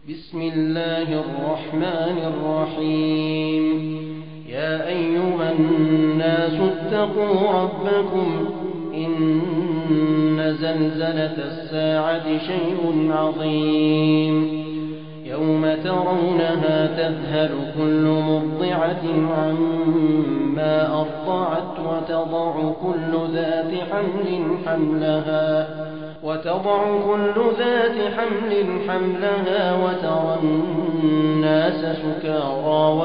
بسم الله الرحمن الرحيم. يا أيها الناس اتقوا ربكم إن زلزلة الساعة شيء عظيم يوم ترونها تذهل كل مرضعة عما أرضعت وتضع كل ذات حمل حملها وترى الناس سكارى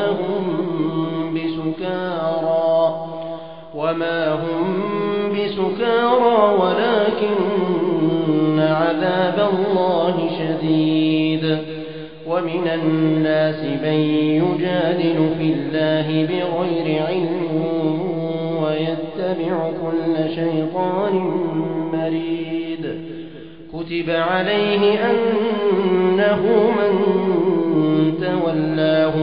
وما هم بسكارى ولكن عذاب الله شديد. ومن الناس من يجادل في الله بغير علم ويتبع كل شيطان مريد. كتب عليه أنه من تولاه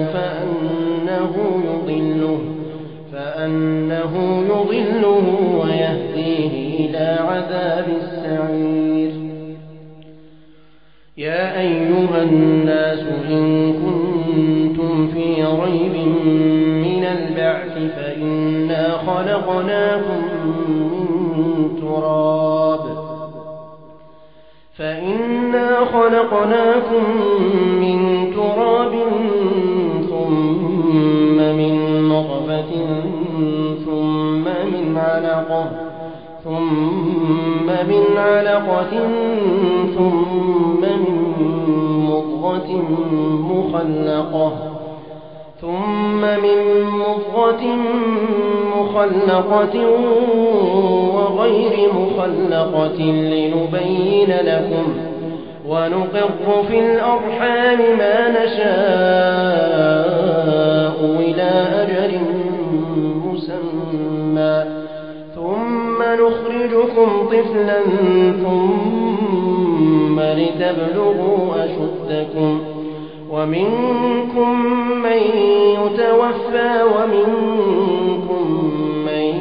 فأنه يضله ويهديه إلى عذاب السعير. يا أيها الناس إن كنتم في ريب من البعث فإنا خلقناكم من تراب ثم من نطفة ثم من علقة ثم من مضغة مخلقة وغير مخلقة لنبين لكم ونقر في الأرحام ما نشاء إلى أجل مسمى ثم نخرجكم طفلا ثم لتبلغوا أشدكم ومنكم من يتوفى ومنكم من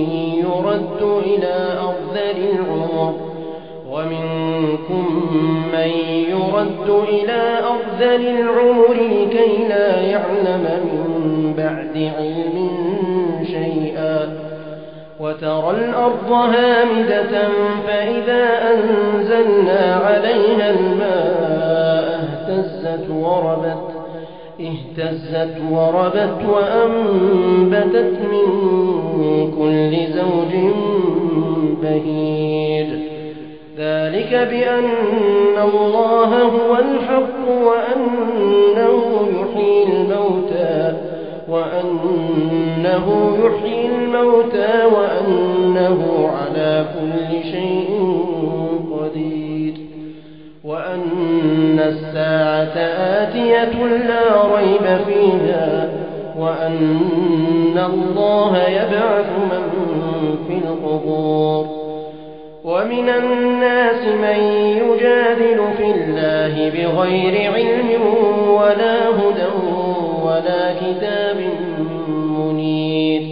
يرد إلى أرذل العمر لكي لا يعلم من بعد علم شيئا. وترى الأرض هامدة فإذا أنزلنا عليها الماء اهتزت وربت وأنبتت من كل زوج بهيج. ذلك بأن الله هو الحق وأنه يحيي الموتى وأنه على كل شيء قدير وأن الساعة آتية لا ريب فيها وأن الله يبعث من في القبور. ومن الناس من يجادل في الله بغير علم ولا هدى ولا كتاب منير.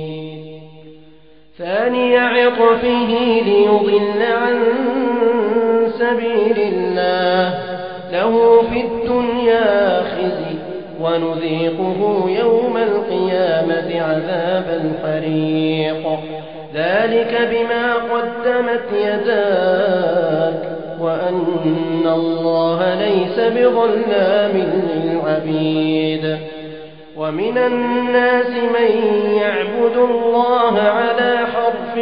ثاني عطفه ليضل عن سبيل الله له في الدنيا خزي ونذيقه يوم القيامة عذاب الحريق. ذلك بما قدمت يداك وأن الله ليس بظلام للعبيد. ومن الناس من يعبد الله على حرف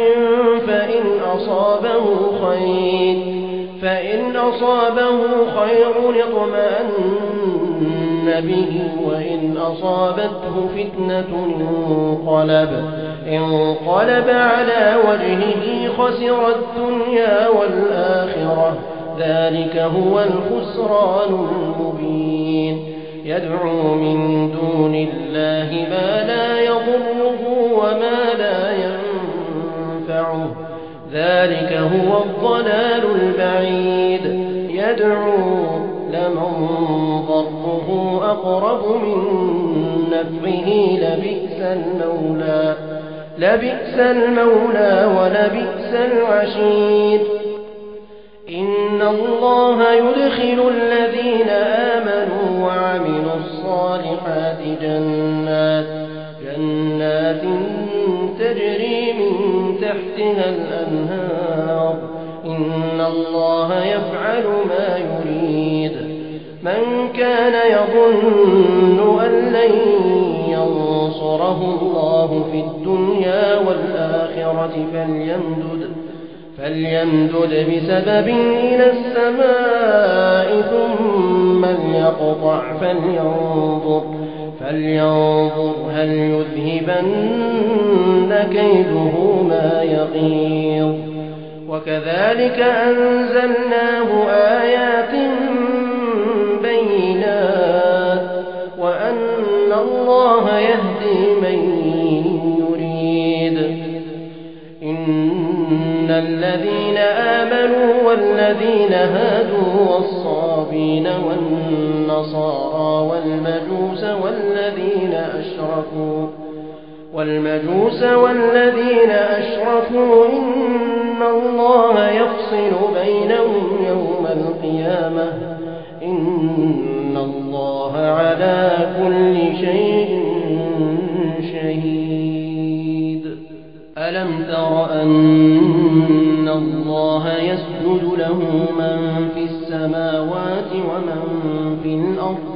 فإن أصابه خير اطمأن به وإن أصابته فتنة انقلب على وجهه خسر الدنيا والآخرة. ذلك هو الخسران المبين. يدعو من دون الله ما لا يضره وما لا ينفعه. ذلك هو الضلال البعيد. يدعو لمن ضره أقرب من نفعه لبئس المولى ولبئس العشير. إن الله يدخل الذين آمنوا الصالحات جنات تجري من تحتها الأنهار إن الله يفعل ما يريد من كان يظن أن لن ينصره الله في الدنيا والآخرة فليمدد بسبب إلى السماء ثم ليقطع فلينظر هل يذهبن كيده ما يغيظ وكذلك أنزلناه آيات بينات وأن الله يهدي من يريد إن الذين آمنوا والذين هادوا والصابين والنصارى والمجوس والذين أشركوا إن الله يفصل بينهم يوم القيامة إن الله على كل شيء شهيد ألم تر أن الله يسجد له من في السماوات ومن في الأرض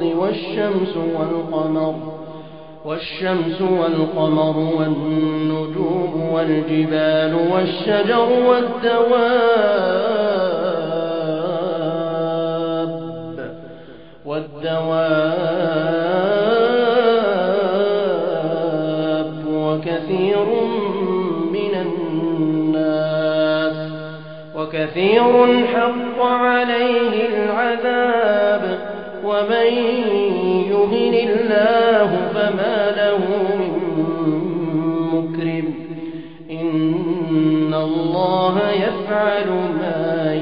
والشمس والقمر والنجوم والجبال والشجر والدواب وكثير حق عليه العذاب ومن يهن الله فما له من مكرم إن الله يفعل ما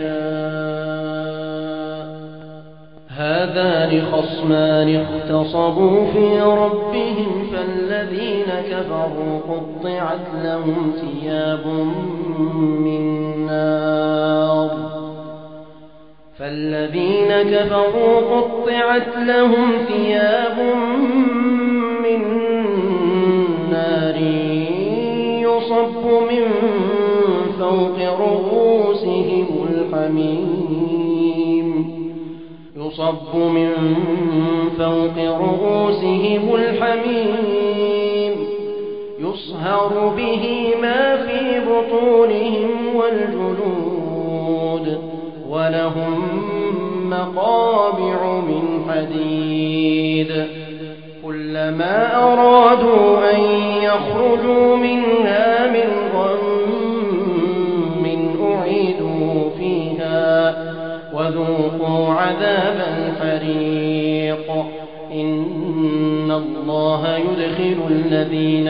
يشاء هذان خصمان اختصموا في ربهم فالذين كفروا قطعت لهم ثياب من نار يصب من فوق رؤوسهم الحميم يصهر به ما في بطونهم والجلود ولهم مقامع من حديد كلما أرادوا أن يخرجوا منها من غم أعيدوا فيها وذوقوا عذاب الحريق إن الله يدخل الذين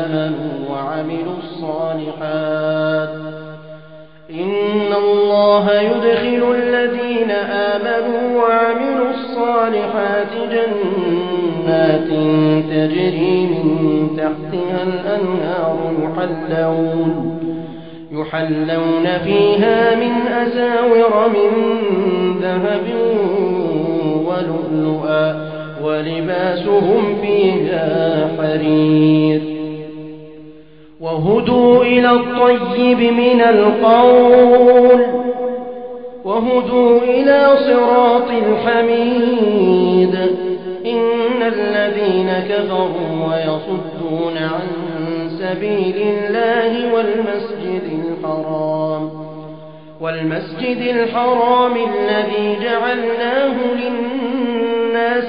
آمنوا وعملوا الصالحات جنات تجري من تحتها الأنهار يحلون فيها من أساور من ذهب ولؤلؤا ولباسهم فيها حرير وهدوا إلى الطيب من القول وهدوا إلى صراط الحميد إن الذين كفروا ويصدون عن سبيل الله والمسجد الحرام الذي جعلناه للناس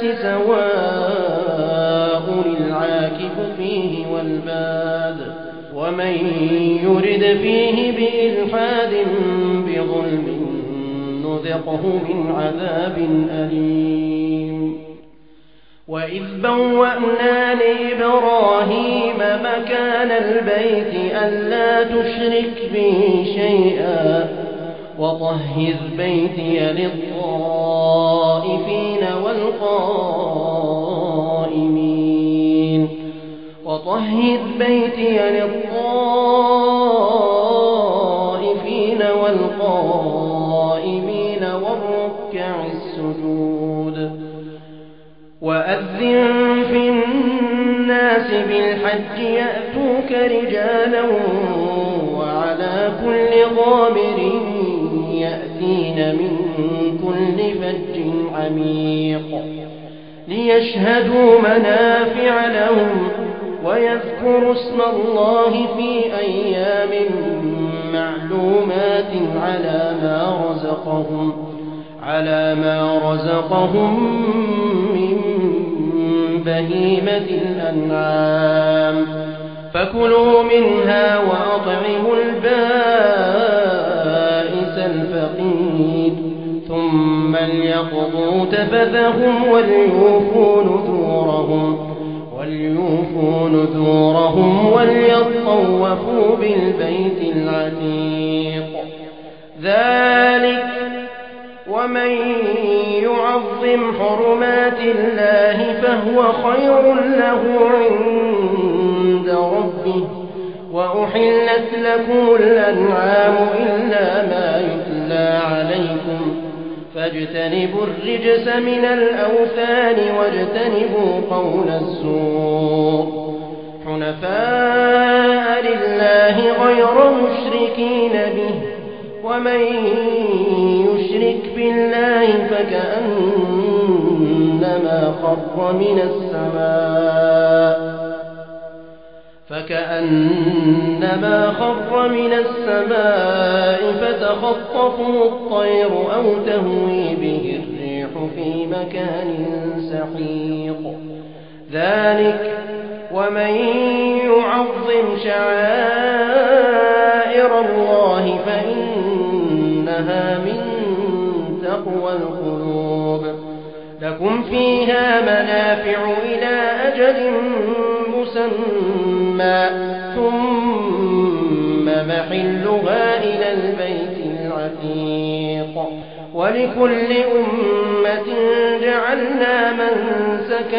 سواء العاكف فيه والباد ومن يرد فيه بإلحاد بظلم نذقه من عذاب أليم وإذ بوأنا لإبراهيم مكان البيت ألا تشرك بي شيئا وطهر بيتي للطائفين والقائمين والركع السجود وأقم وأذن في الناس بالحج يأتوك رجالا وعلى كل ضامر يأتين من كل فج عميق ليشهدوا منافع لهم ويذكروا اسم الله في أيام معلومات على ما رزقهم من بهيمة الأنعام فكلوا منها وأطعموا البائس الفقير ثم ليقضوا تفثهم وليوفوا نذورهم وليطوفوا بالبيت العتيق ذلك ومن يعظم حرمات الله فهو خير له عند ربه وأحلت لكم الأنعام إلا ما يتلى عليكم فاجتنبوا الرجس من الأوثان واجتنبوا قول الزور حنفاء لله غير مشركين به ومن يشرك بالله فكأنما خر من السماء فتخطفه الطير أو تهوي به الريح في مكان سحيق ذلك ومن يعظم شعائر الله فإنها من تقوى القلوب لكم فيها منافع إلى أجل مسمى ثم محلها إلى البيت العتيق ولكل أمة جعلنا منسكا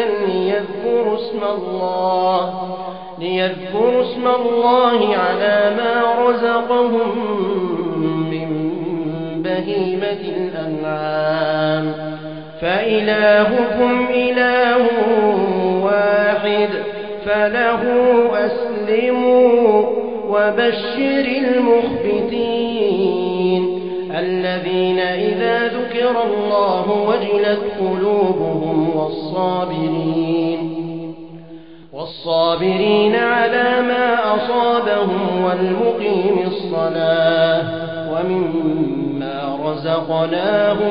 ليذكروا اسم الله على ما رزقهم من بهيمة الأنعام فإلهكم إله واحد فله أسلموا وبشر المخبتين الذين إذا ذكر الله وجلت قلوبهم والصابرين على ما أصابهم والمقيم الصلاة ومما رزقناهم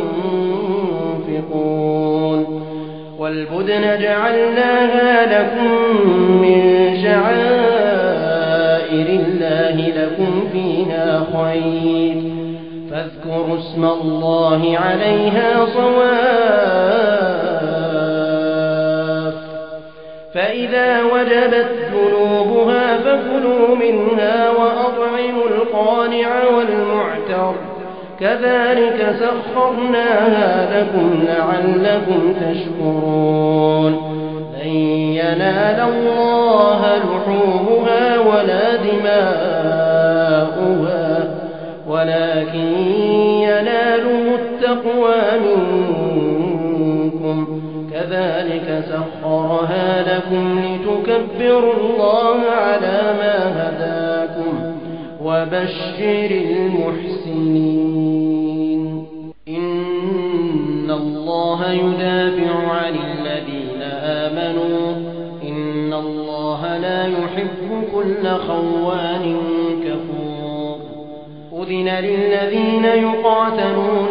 ينفقون والبدن جعلناها لكم من شعائر الله لكم فيها خير فاذكروا اسم الله عليها صواف فإذا وجبت جنوبها فكلوا منها وأطعموا القانع والمعتر كذلك سخرناها لكم لعلكم تشكرون لن ينال الله لحومها ولا دماؤها ولكن يناله التقوى منكم كذلك سخرها لكم لتكبروا الله على ما هداكم وبشر المحسنين إن الله يدافع عن الذين آمنوا إن الله لا يحب كل خوان كفور أذن للذين يقاتلون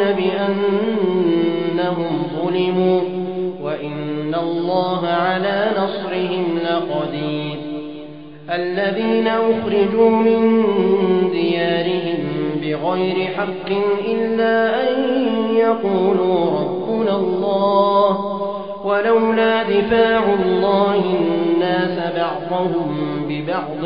بأنهم ظلموا وإن الله على نصرهم لقدير الذين أخرجوا من ديارهم بغير حق إلا أن يقولوا ربنا الله ولولا دفاع الله الناس بعضهم ببعض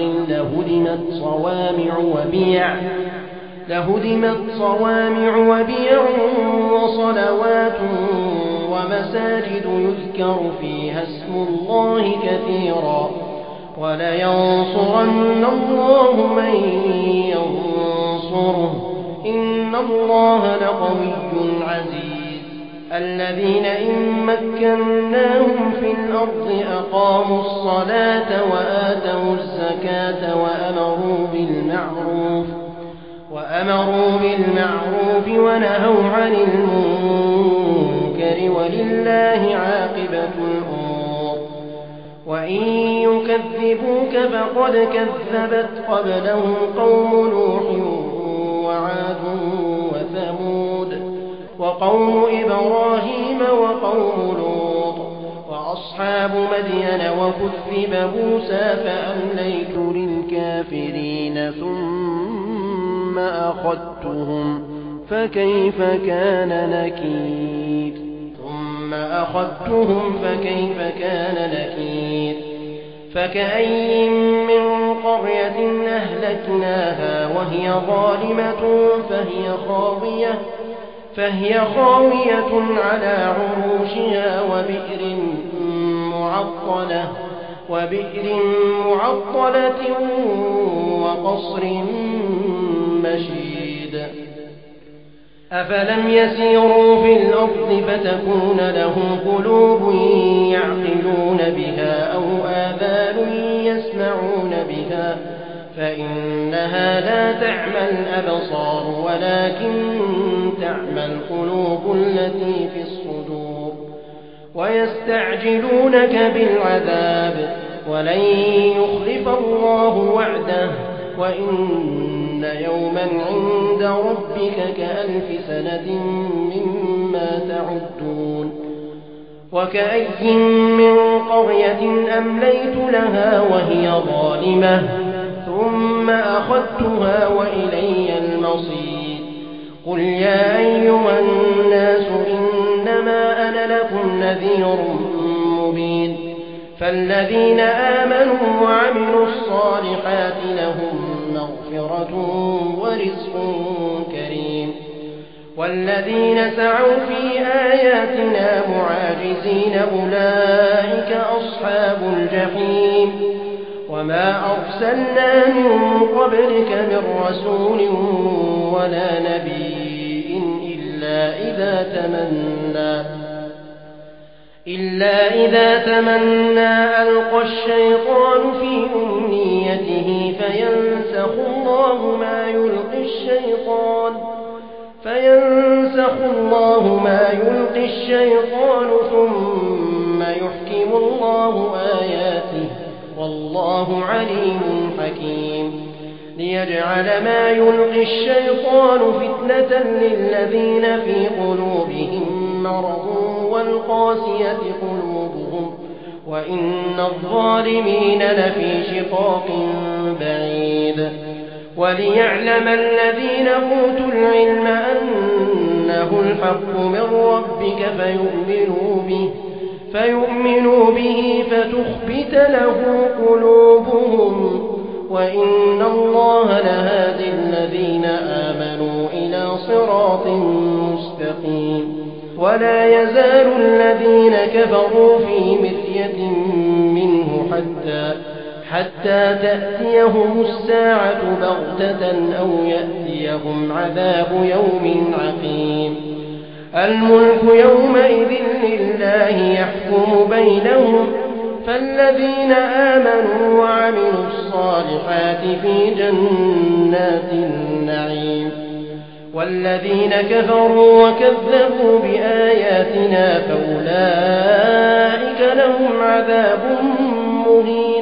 لهدمت صوامع وبيع وصلوات ومساجد يذكر فيها اسم الله كثيرا ولينصرن الله من ينصره إن الله لقوي عزيز الذين إن مكناهم في الأرض أقاموا الصلاة وآتوا الزكاة وأمروا بالمعروف ونهوا عن المنكر ولله عاقبة الأمور. وإن يكذبوك فقد كذبت قبلهم قوم نوح وعاد وثمود وقوم إبراهيم وقوم لوط وأصحاب مدين وكذب موسى فأمليت للكافرين ثم أخذتهم فكيف كان نكير فكأين من قرية أهلكناها وهي ظالمة فهي خاوية على عروشها وبئر معطلة وقصر مشيد. أفلم يسيروا في الأرض فتكون لهم قلوب يعقلون بها أو آذان يسمعون بها فإنها لا تعمى الأبصار ولكن تعمى القلوب التي في الصدور. ويستعجلونك بالعذاب ولن يخلف الله وعده وإن يوما عند ربك كألف سنة مما تعدون. وكأي من قرية أمليت لها وهي ظالمة ثم أخذتها وإلي المصير. قل يا أيها الناس إنما أنا لكم نذير مبين. فالذين آمنوا وعملوا الصالحات لهم مغفرة ورزق كريم. والذين سعوا في آياتنا معاجزين أولئك أصحاب الجحيم. وما أرسلنا من قبلك من رسول ولا نبي إلا إذا تمنى ألقى الشيطان في أمنيته فينسخ الله ما يلقي الشيطان ثم يحكم الله آياته والله عليم حكيم. ليجعل ما يلقي الشيطان فتنة للذين في قلوبهم مرض والقاسية قلوبهم وإن الظالمين لفي شقاق بعيد. وليعلم الذين أوتوا العلم أنه الحق من ربك فيؤمنوا به فتخبت له قلوبهم وإن الله لهادي الذين آمنوا إلى صراط مستقيم. ولا يزال الذين كفروا في مرية منه حتى تأتيهم الساعة بغتة أو يأتيهم عذاب يوم عقيم. الملك يومئذ لله يحكم بينهم فالذين آمنوا وعملوا الصالحات في جنات النعيم. والذين كفروا وكذبوا بآياتنا فأولئك لهم عذاب مهين.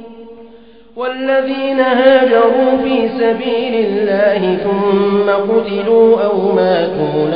والذين هاجروا في سبيل الله ثم قتلوا أو ماتوا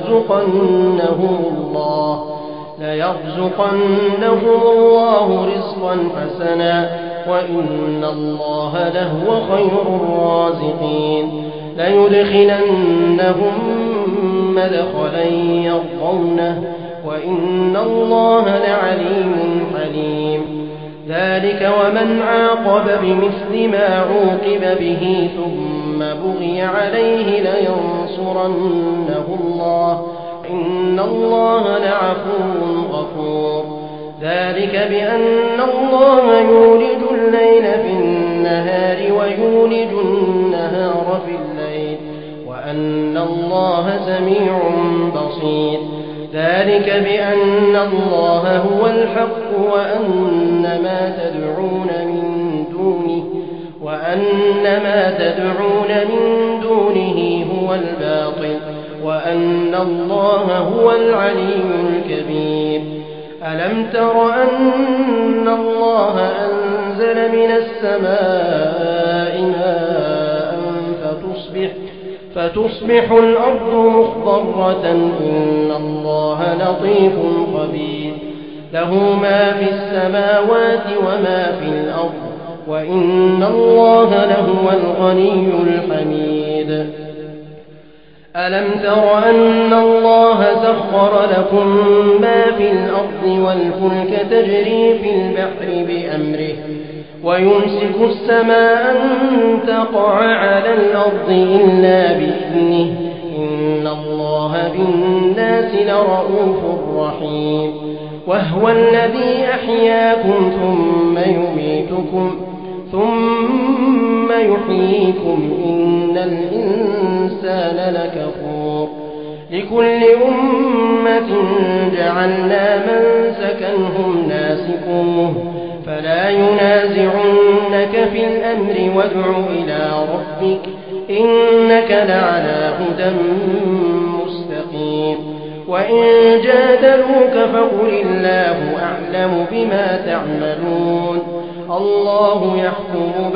ليرزقنهم الله رزقا حسنا وإن الله لهو خير الرازقين. ليدخلنهم مدخلا يرضونه وإن الله لعليم حليم. ذلك ومن عاقب بمثل ما عوقب به ثم بغي عليه لينصرنه الله إن الله لعفو غفور. ذلك بأن الله يولج الليل في النهار ويولج النهار في الليل وأن الله سميع بصير. ذلك بأن الله هو الحق وأن ما تدعون من دونه هو الباطل وأن الله هو العلي الكبير. ألم تر أن الله أنزل من السماء ماء فتصبح الأرض مخضرة إن الله لطيف خبير. له ما في السماوات وما في الأرض وإن الله لهو الغني الحميد. ألم تر أن الله سخر لكم ما في الأرض والفلك تجري في البحر بأمره ويمسك السماء أن تقع على الأرض إلا بإذنه إن الله بالناس لرءوف رحيم. وهو الذي أحياكم ثم يحييكم إن الإنسان لكفور. لكل أمة جعلنا منسكا هم ناسكوه فلا ينازعنك في الأمر وادع إلى ربك إنك لعلى هدى مستقيم. وإن جادلوك فقل الله أعلم بما تعملون الله يحكم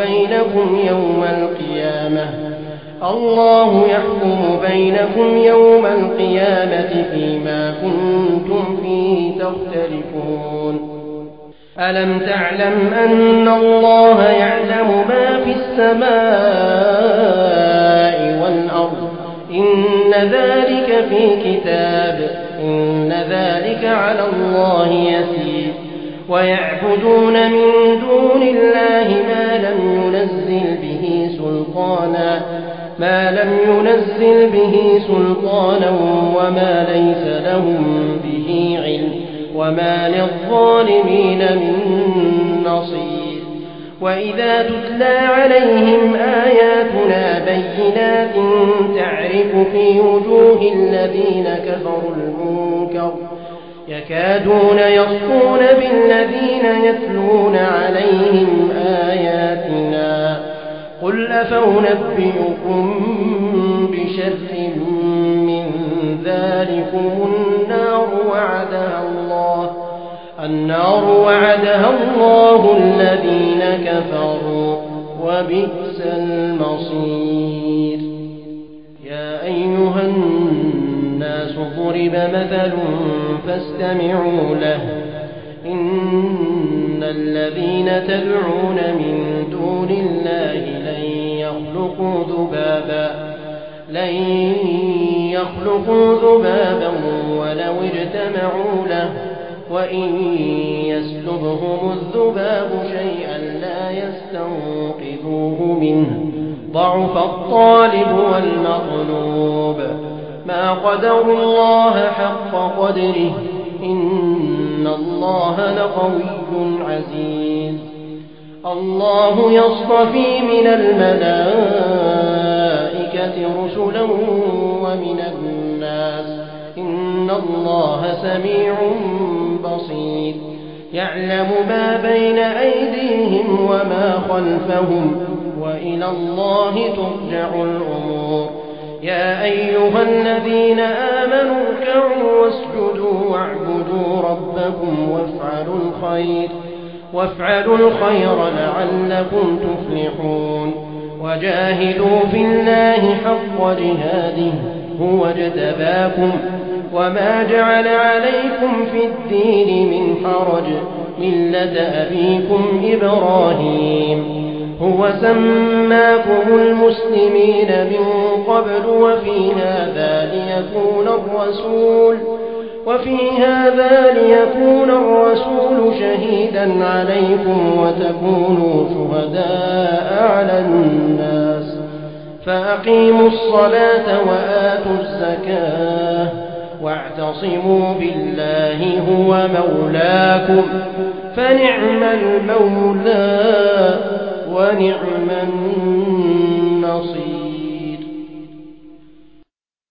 بينكم يوم القيامة فيما كنتم فيه تختلفون. ألم تعلم أن الله يعلم ما في السماء والأرض إن ذلك في كتاب إن ذلك على الله يسير. ويعبدون من دون الله ما لم ينزل به سلطانا وما ليس لهم به علم وما للظالمين من نصير. وإذا تتلى عليهم آياتنا بينات تعرف في وجوه الذين كفروا المنكر يكادون يسطون بالذين يتلون عليهم آياتنا قل أفأنبئكم بشر من ذلكم النار وعدها الله الذين كفروا وبئس المصير. يا أيها الناس ضرب مثل فاستمعوا له إن الذين تدعون من دون الله لن يخلقوا ذبابا ولو اجتمعوا له وإن يسلبهم الذباب شيئا لا يستنقذوه منه ضعف الطالب والمطلوب. ما قدروا الله حق قدره إن الله لقوي عزيز. الله يصطفي من الملائكة رسلا ومن الناس إن الله سميع بصير. يعلم ما بين أيديهم وما خلفهم وإلى الله ترجع الأمور. يا أيها الذين آمنوا اركعوا واسجدوا واعبدوا ربكم وافعلوا الخير لعلكم تفلحون. وجاهدوا في الله حق جهاده هو اجتباكم وما جعل عليكم في الدين من حرج ملة أبيكم إبراهيم هو سماكم المسلمين من قبل وفي هذا ليكون الرسول شهيدا عليكم وتكونوا شهداء على الناس. فأقيموا الصلاة وآتوا الزكاة واعتصموا بالله هو مولاكم فنعم المولى ونعم النصير.